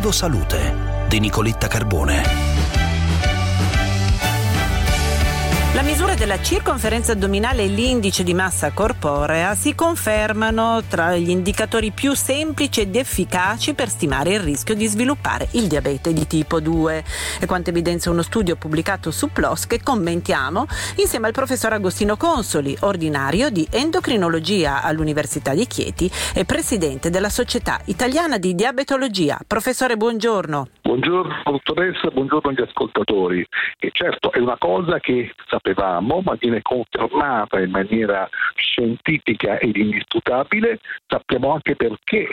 Obiettivo Salute di Nicoletta Carbone. La misura della circonferenza addominale e l'indice di massa corporea si confermano tra gli indicatori più semplici ed efficaci per stimare il rischio di sviluppare il diabete di tipo 2. È quanto evidenzia uno studio pubblicato su PLOS che commentiamo insieme al professor Agostino Consoli, ordinario di endocrinologia all'Università di Chieti e presidente della Società Italiana di Diabetologia. Professore, buongiorno. Buongiorno dottoressa, buongiorno agli ascoltatori. E certo, è una cosa che sapevamo, ma viene confermata in maniera scientifica ed indisputabile. Sappiamo anche perché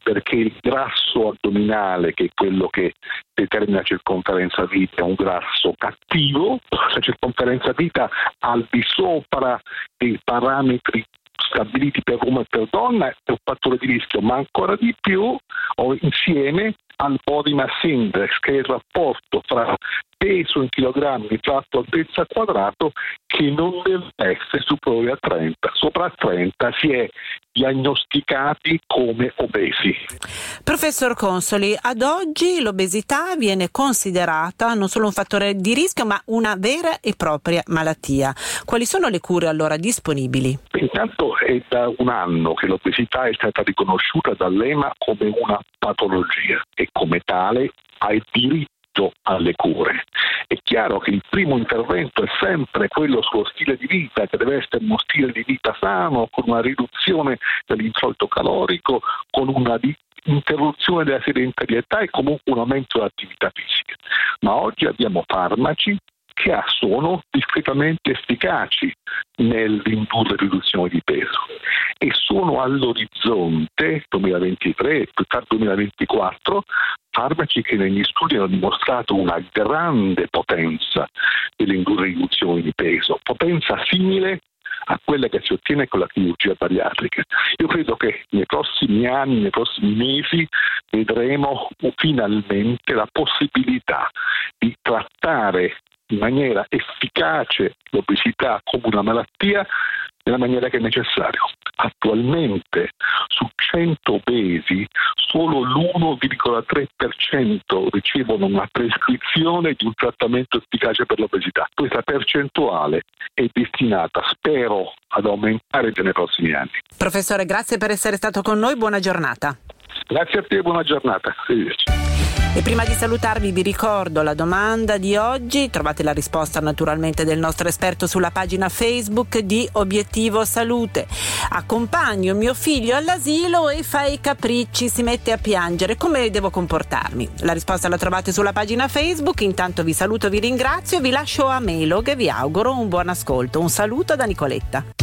il grasso addominale, che è quello che determina la circonferenza vita, è un grasso cattivo. La circonferenza vita al di sopra dei parametri stabiliti per uomo e per donna è un fattore di rischio, ma ancora di più insieme al body mass index, che è il rapporto fra peso in chilogrammi tratto altezza quadrato, che non deve essere superiore a 30. Sopra 30 si è diagnosticati come obesi. Professor Consoli, ad oggi l'obesità viene considerata non solo un fattore di rischio, ma una vera e propria malattia. Quali sono le cure allora disponibili? Intanto è da un anno che l'obesità è stata riconosciuta dall'EMA come una patologia e come tale ha il diritto alle cure. È chiaro che il primo intervento è sempre quello sullo stile di vita, che deve essere uno stile di vita sano, con una riduzione dell'introito calorico, con una interruzione della sedentarietà e comunque un aumento dell'attività fisica. Ma oggi abbiamo farmaci che sono discretamente efficaci nell'indurre riduzione di peso e sono all'orizzonte 2023 e più tardi 2024 farmaci che negli studi hanno dimostrato una grande potenza nell'indurre riduzione di peso, potenza simile a quella che si ottiene con la chirurgia bariatrica. Io credo che nei prossimi anni, nei prossimi mesi, vedremo finalmente la possibilità di trattare in maniera efficace l'obesità come una malattia nella maniera che è necessario. Attualmente su 100 obesi solo l'1,3% ricevono una prescrizione di un trattamento efficace per l'obesità. Questa percentuale è destinata, spero, ad aumentare nei prossimi anni. Professore, grazie per essere stato con noi, buona giornata. Grazie a te, buona giornata. Arrivederci. E prima di salutarvi vi ricordo la domanda di oggi, trovate la risposta naturalmente del nostro esperto sulla pagina Facebook di Obiettivo Salute. Accompagno mio figlio all'asilo e fa i capricci, si mette a piangere, come devo comportarmi? La risposta la trovate sulla pagina Facebook, intanto vi saluto, vi ringrazio e vi lascio a Melog e vi auguro un buon ascolto. Un saluto da Nicoletta.